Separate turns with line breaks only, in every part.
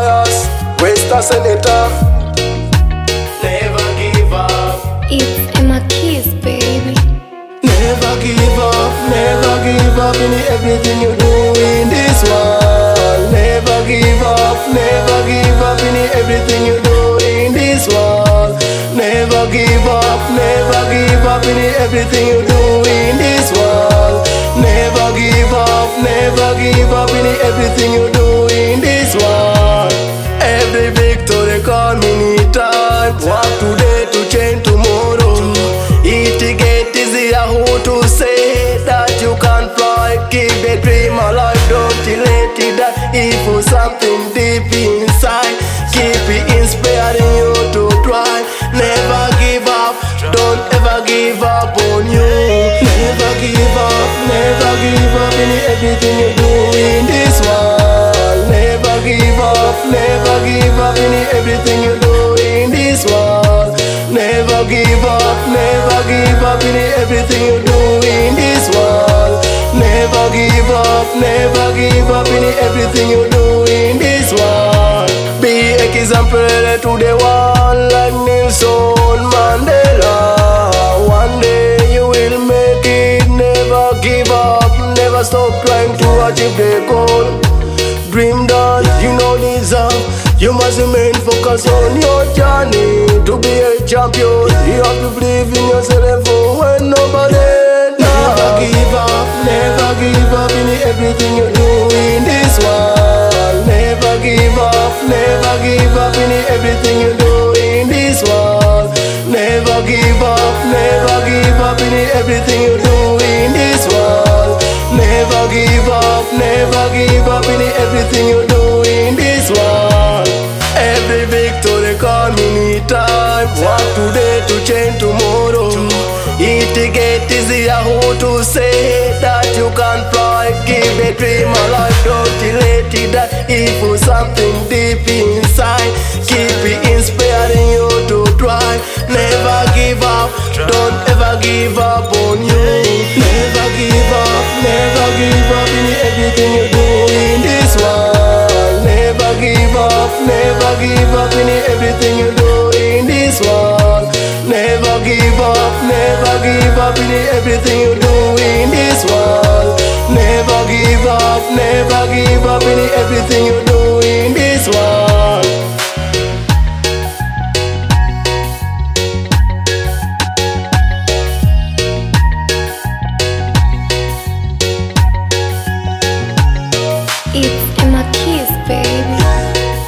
Pius, Western Senator. Never give up.
It's Emma Keys, baby.
Never give up in everything you do in this world. Never give up in everything you do in this world. Never give up in everything you do in this world. Never give up in everything you do in this world. Every victory come in time. Work today to change tomorrow. It get easier who to say that you can fly. Keep the dream alive, don't let it die. If for something deep inside, keep it inspiring you to try. Never give up, don't ever give up on you. Never give up in everything you do in this world. Never give up in everything you do in this world. Never give up in everything you do in this world. Never give up in everything you do in this world. Be example to the world like Nelson Mandela. One day you will make it. Never give up, never stop trying to achieve the goal. Dream done, you know deserve. You must remain focused on your journey to be a champion. You have to believe in yourself for when nobody. Never give up in everything you do in this world. Never give up in everything you do in this world. Never give up in everything you do in this world. Never give up in everything you do in this world. Every victory come in time. Work today to change tomorrow. It get easier who to say that you can fly. Keep the dream alive, don't let it die. If for something deep inside, keep it inspiring you to try. Never give up, don't ever give up on you. Never give up in everything you do in this world. Never give up in everything you do in this world. Never give up in everything you do in this world. Never give up in everything you do in this world.
It's Emma Keys, baby.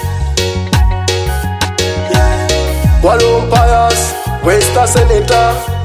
Pius, Western Senator.